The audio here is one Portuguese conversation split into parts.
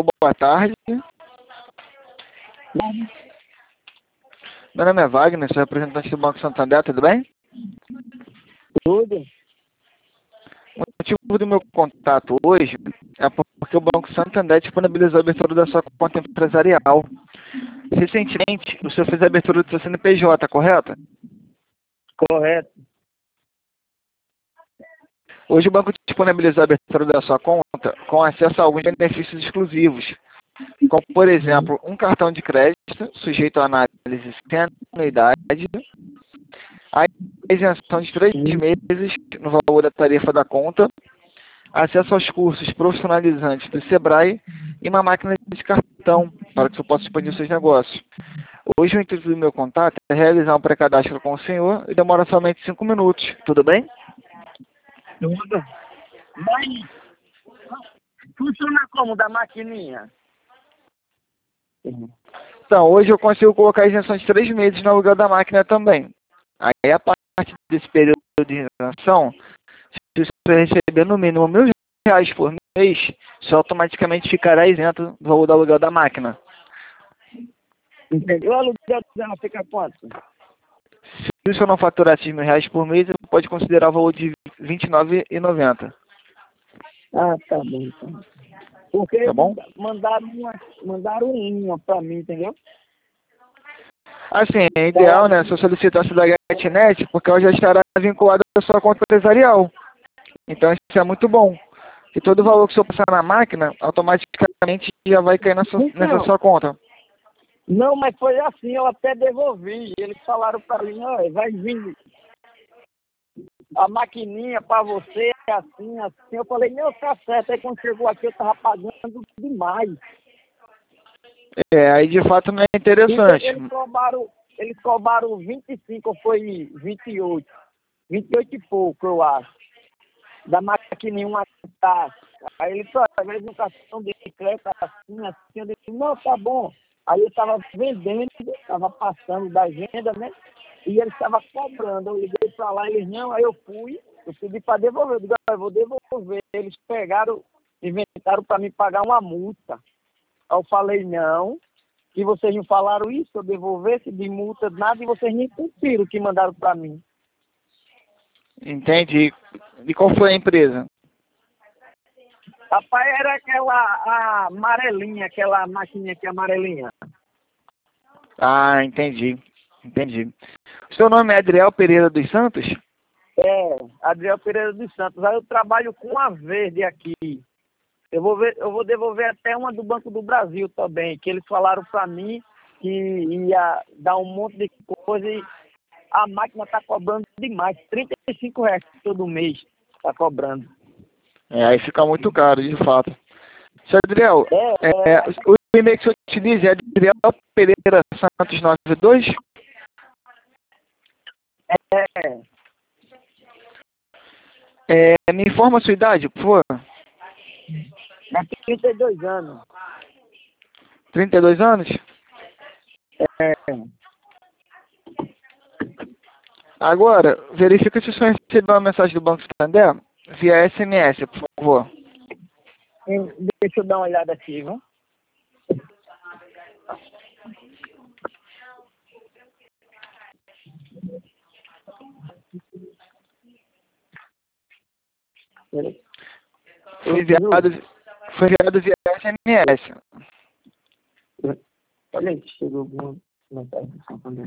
Boa tarde. Meu nome é Wagner, sou representante do Banco Santander, tudo bem? Tudo. O motivo do meu contato hoje é porque o Banco Santander disponibilizou a abertura da sua conta empresarial. Recentemente, o senhor fez a abertura do seu CNPJ, correto? Correto. Hoje o banco disponibilizou a abertura da sua conta com acesso a alguns benefícios exclusivos, como, por exemplo, um cartão de crédito sujeito à análise sem anuidade, a isenção de 3 meses no valor da tarifa da conta, acesso aos cursos profissionalizantes do Sebrae e uma máquina de cartão para que você possa expandir os seus negócios. Hoje o intuito do meu contato é realizar um pré-cadastro com o senhor e demora somente 5 minutos. Tudo bem? Tudo. Mas funciona como da maquininha? Então, hoje eu consigo colocar a isenção de 3 meses no aluguel da máquina também. Aí, a partir desse período de isenção, se você receber no mínimo R$ 1.000 por mês, você automaticamente ficará isento do valor do aluguel da máquina. Entendeu? O aluguel dela fica quanto? Se o senhor não faturar esses R$ 1.000 por mês, você pode considerar o valor de R$ 29,90. Ah, tá bom, então. Porque Tá bom? mandaram uma pra mim, entendeu? Assim, é ideal, né, se eu solicitasse da GetNet, porque ela já estará vinculada à sua conta empresarial. Então isso é muito bom. E todo o valor que o senhor passar na máquina, automaticamente já vai cair nessa sua conta. Não, mas foi assim, eu até devolvi. Eles falaram pra mim, ó, vai vir a maquininha pra você, assim, assim. Eu falei, não, tá certo. Aí quando chegou aqui eu tava pagando demais. Aí de fato não é interessante. Eles cobraram 25, ou foi 28? 28 e pouco, eu acho. Da maquininha, uma taxa. Aí ele falou, às vezes um cartão de crédito assim, assim. Eu disse, não, tá bom. Aí eu estava vendendo, estava passando da venda, né? E ele estava cobrando. Eu liguei para lá, eles não, aí eu fui, eu pedi para devolver. Eu digo, eu vou devolver. Eles pegaram, inventaram para me pagar uma multa. Aí eu falei, não, que vocês não falaram isso, eu devolvesse de multa, nada, e vocês nem cumpriram o que mandaram para mim. Entendi. E qual foi a empresa? Rapaz, era a amarelinha, aquela maquininha que é amarelinha. Ah, entendi. Entendi. O seu nome é Adriel Pereira dos Santos? É, Adriel Pereira dos Santos. Aí eu trabalho com a Verde aqui. Eu vou devolver até uma do Banco do Brasil também, que eles falaram para mim que ia dar um monte de coisa e a máquina está cobrando demais. R$ 35 todo mês está cobrando. Aí fica muito caro, de fato. Seu Adriel, o e-mail que o senhor utiliza é Adriel Pereira Santos 92? Me informa a sua idade, por favor. É 32 anos. 32 anos? É. Agora, verifica se o senhor recebeu uma mensagem do Banco Santander via SMS, por favor. Deixa eu dar uma olhada aqui, viu? Foi enviado via SMS. Olha aí, chegou alguma mensagem do Santander.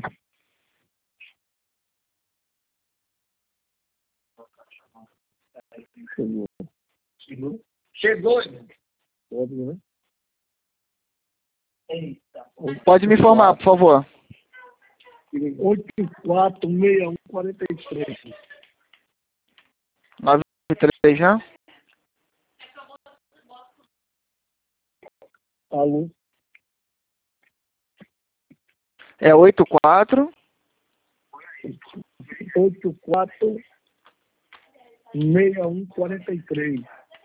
Chegou. Chegou. Eita. Pode me informar, por favor. 846143. 93 já? Alô? É 84. 846143.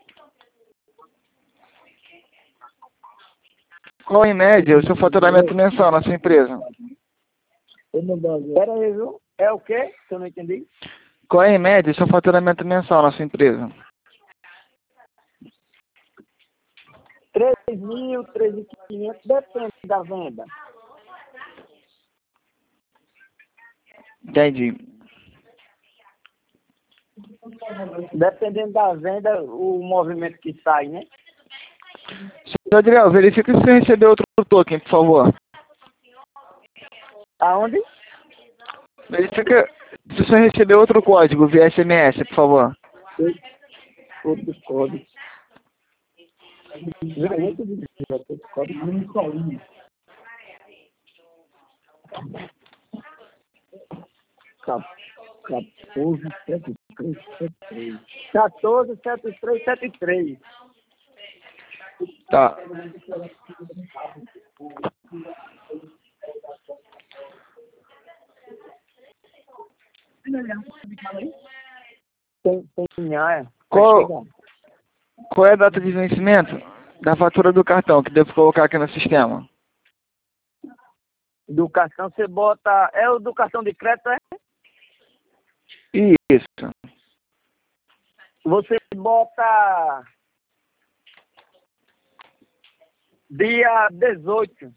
Qual, em média, o seu faturamento mensal na sua empresa? Pera aí, viu? É o quê? Que eu não entendi. Qual é, em média, o seu faturamento mensal na sua empresa? 3.000, 3.500, depende da venda. Entendi. Dependendo da venda, o movimento que sai, né? Senhor Adriel, verifica se você recebeu outro token, por favor. Aonde? Verifica se você recebeu outro código via SMS, por favor. Outro código. Outro código. 147373. Tá. Tem Qual é a data de vencimento da fatura do cartão que devo colocar aqui no sistema? do cartão você bota. É o do cartão de crédito, é? Isso. Você bota dia 18.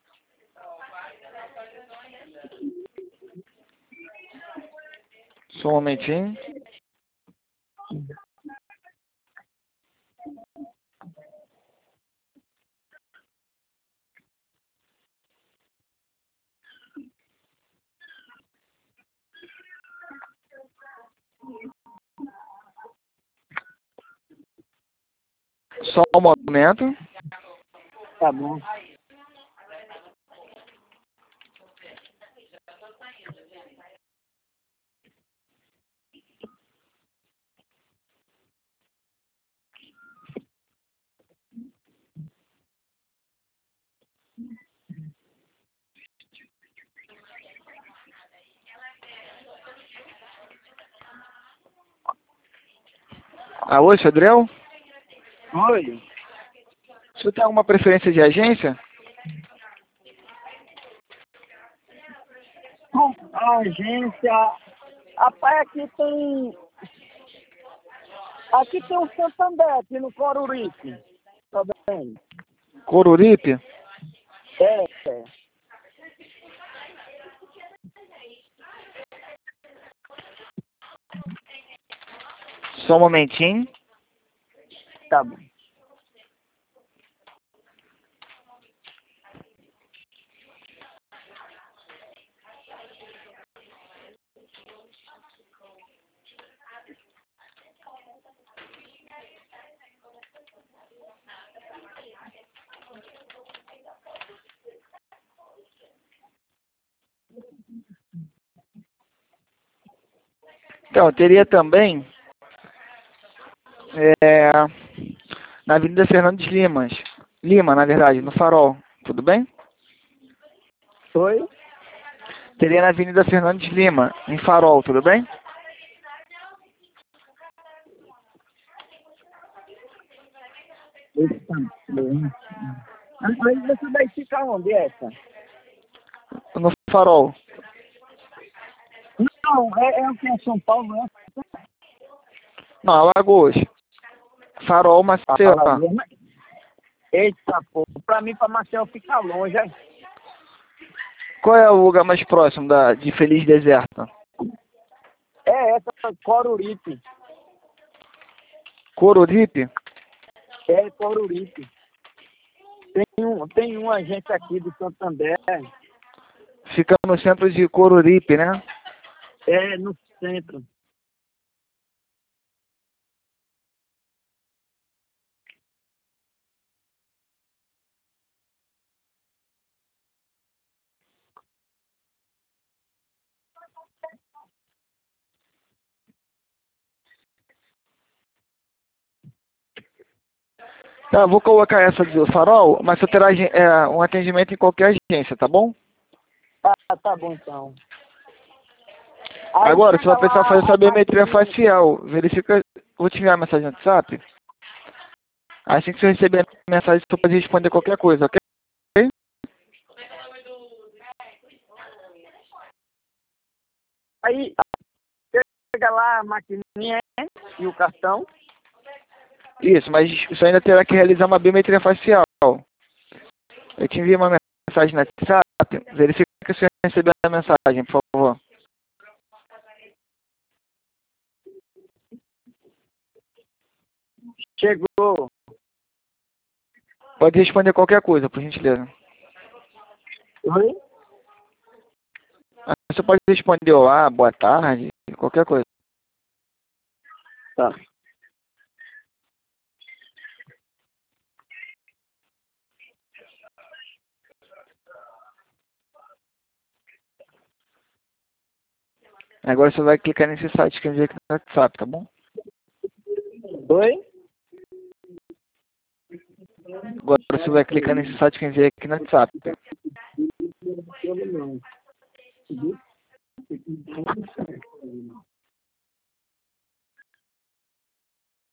Só um momentinho. Só um momento. Tá bom. Alô, senhor Adriel? Oi. O senhor tem alguma preferência de agência? A agência. Rapaz, aqui tem o Santander, aqui no Coruripe. Tá bem? Coruripe? É. Só um momentinho. Tá bom. Então, teria também na Avenida Fernandes Lima, na verdade, no Farol. Tudo bem? Oi? Teria na Avenida Fernandes Lima, em Farol, tudo bem? Aí você vai ficar onde essa? No Farol. Não, é o que é São Paulo, né? Não, Alagoas. Farol, Maceió. Eita, pô. Pra mim, pra Marcel fica longe, é? Qual é o lugar mais próximo de Feliz Deserto? É essa, Coruripe. Coruripe? É Coruripe. Tem uma agência aqui do Santander. Fica no centro de Coruripe, né? É, no centro. Tá, vou colocar essa do Farol, mas você terá um atendimento em qualquer agência, tá bom? Tá bom então. Aí Agora, você chega vai precisar fazer lá, essa biometria facial. Verifica, vou te enviar a mensagem no WhatsApp. Assim que você receber a mensagem, você pode responder qualquer coisa, ok? aí chega lá a maquininha e o cartão. Isso, mas você ainda terá que realizar uma biometria facial. Eu te envio uma mensagem no WhatsApp. Verifica se você recebeu a mensagem, por favor. Chegou. Pode responder qualquer coisa, por gentileza. Oi? Você pode responder olá, boa tarde, qualquer coisa. Tá. Agora você vai clicar nesse site que eu enviei aqui no WhatsApp, tá bom? Oi? Agora você vai clicar nesse site que eu enviei aqui no WhatsApp.